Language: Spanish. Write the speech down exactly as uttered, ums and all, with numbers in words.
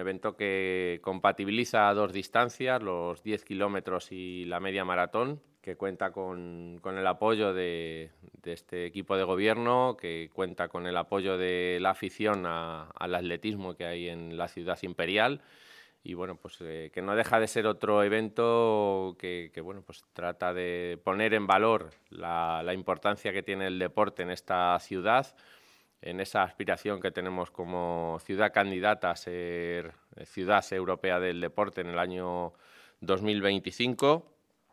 evento que compatibiliza dos distancias, los diez kilómetros y la media maratón, que cuenta con, con el apoyo de, de este equipo de gobierno, que cuenta con el apoyo de la afición a, al atletismo que hay en la ciudad imperial. Y bueno, pues eh, que no deja de ser otro evento que, que bueno, pues trata de poner en valor la, la importancia que tiene el deporte en esta ciudad, en esa aspiración que tenemos como ciudad candidata a ser ciudad europea del deporte en el año dos mil veinticinco.